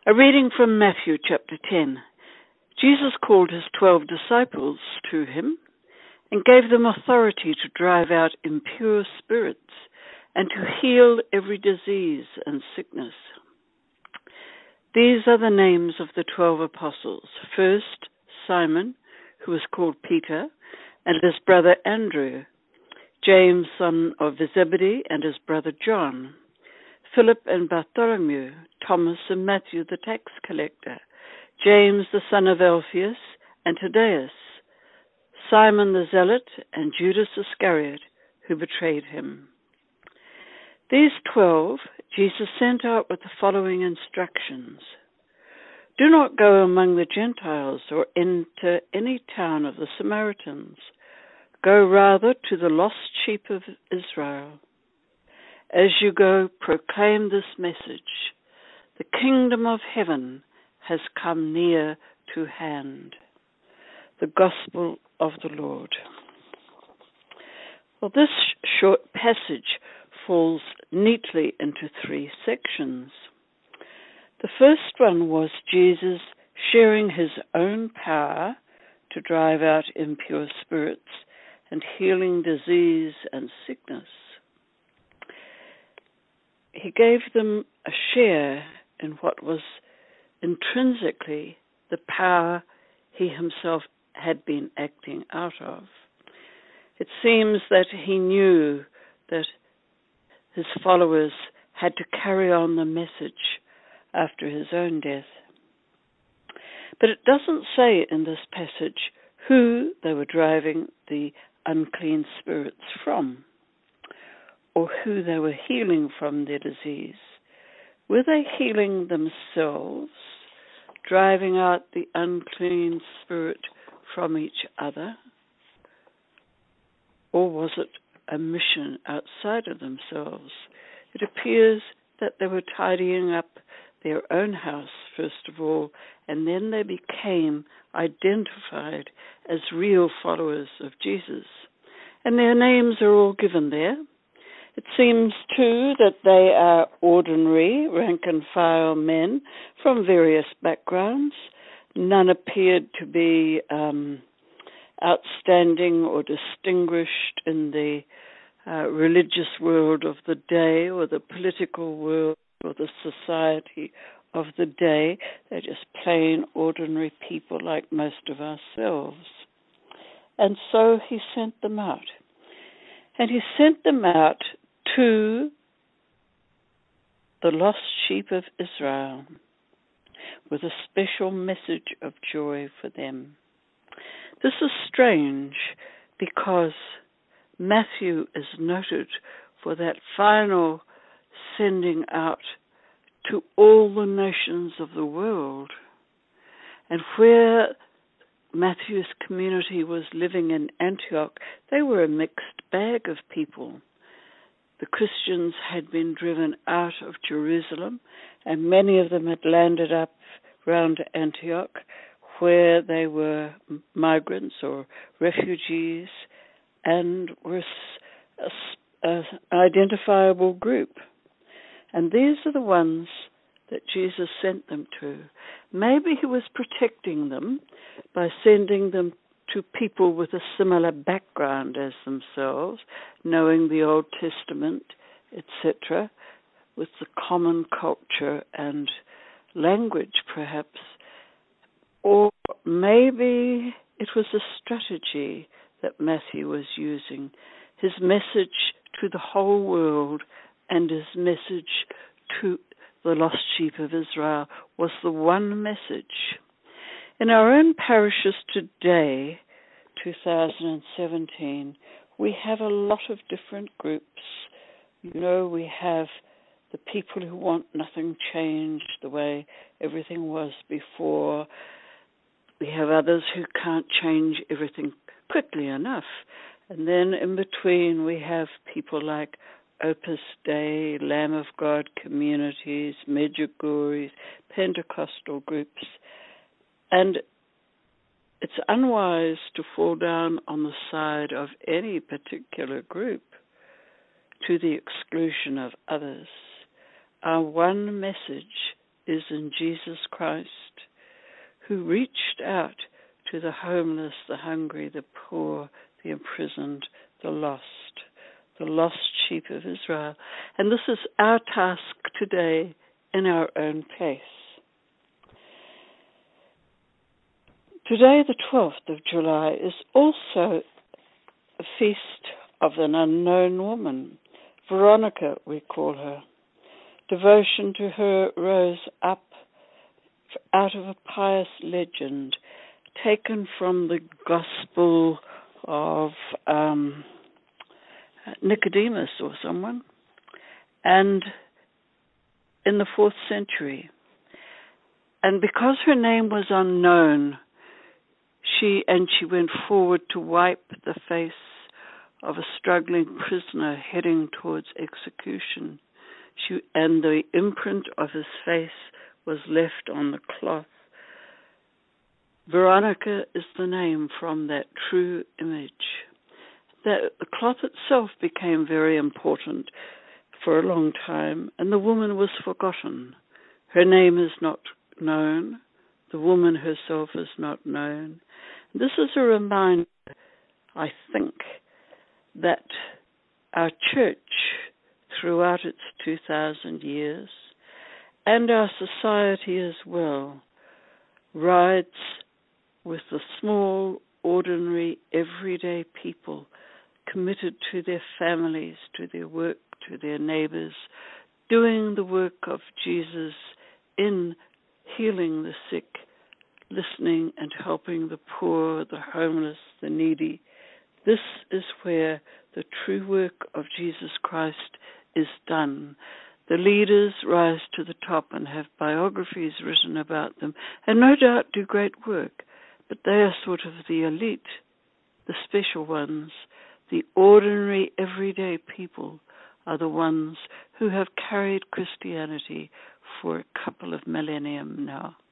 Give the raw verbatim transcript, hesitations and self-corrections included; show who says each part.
Speaker 1: A reading from Matthew chapter ten. Jesus called his twelve disciples to him and gave them authority to drive out impure spirits and to heal every disease and sickness. These are the names of the twelve apostles. First, Simon, who was called Peter, and his brother Andrew, James, son of Zebedee, and his brother John, Philip and Bartholomew, Thomas and Matthew the tax collector, James the son of Alphaeus and Thaddeus, Simon the zealot, and Judas Iscariot, who betrayed him. These twelve Jesus sent out with the following instructions. Do not go among the Gentiles or enter any town of the Samaritans. Go rather to the lost sheep of Israel. As you go, proclaim this message. The kingdom of heaven has come near to hand. The gospel of the Lord. Well, this short passage falls neatly into three sections. The first one was Jesus sharing his own power to drive out impure spirits and healing disease and sickness. He gave them a share in what was intrinsically the power he himself had been acting out of. It seems that he knew that his followers had to carry on the message after his own death. But it doesn't say in this passage who they were driving the unclean spirits from, or who they were healing from their disease. Were they healing themselves, driving out the unclean spirit from each other? Or was it a mission outside of themselves? It appears that they were tidying up their own house, first of all, and then they became identified as real followers of Jesus. And their names are all given there. It seems, too, that they are ordinary, rank-and-file men from various backgrounds. None appeared to be um, outstanding or distinguished in the uh, religious world of the day or the political world or the society of the day. They're just plain, ordinary people like most of ourselves. And so he sent them out. And he sent them out to the lost sheep of Israel with a special message of joy for them. This is strange because Matthew is noted for that final sending out to all the nations of the world. And where Matthew's community was living in Antioch, they were a mixed bag of people. The Christians had been driven out of Jerusalem, and many of them had landed up round Antioch, where they were migrants or refugees and were an identifiable group. And these are the ones that Jesus sent them to. Maybe he was protecting them by sending them to people with a similar background as themselves, knowing the Old Testament, et cetera, with the common culture and language, perhaps. Or maybe it was a strategy that Matthew was using. His message to the whole world and his message to the lost sheep of Israel was the one message. In our own parishes today, two thousand seventeen, we have a lot of different groups. You know, we have the people who want nothing changed the way everything was before. We have others who can't change everything quickly enough. And then in between we have people like Opus Dei, Lamb of God communities, Medjugorje, Pentecostal groups. And it's unwise to fall down on the side of any particular group to the exclusion of others. Our one message is in Jesus Christ, who reached out to the homeless, the hungry, the poor, the imprisoned, the lost, the lost sheep of Israel. And this is our task today in our own place. Today, the twelfth of July, is also a feast of an unknown woman. Veronica, we call her. Devotion to her rose up out of a pious legend taken from the Gospel of um, Nicodemus or someone, and in the fourth century. And because her name was unknown, she and she went forward to wipe the face of a struggling prisoner heading towards execution. She, and the imprint of his face was left on the cloth. Veronica is the name from that true image. The, the cloth itself became very important for a long time, and the woman was forgotten. Her name is not known. The woman herself is not known. This is a reminder, I think, that our church, throughout its two thousand years, and our society as well, rides with the small, ordinary, everyday people committed to their families, to their work, to their neighbors, doing the work of Jesus in healing the sick, listening and helping the poor, the homeless, the needy. This is where the true work of Jesus Christ is done. The leaders rise to the top and have biographies written about them, and no doubt do great work, but they are sort of the elite, the special ones. The ordinary, everyday people are the ones who have carried Christianity for a couple of millennium now.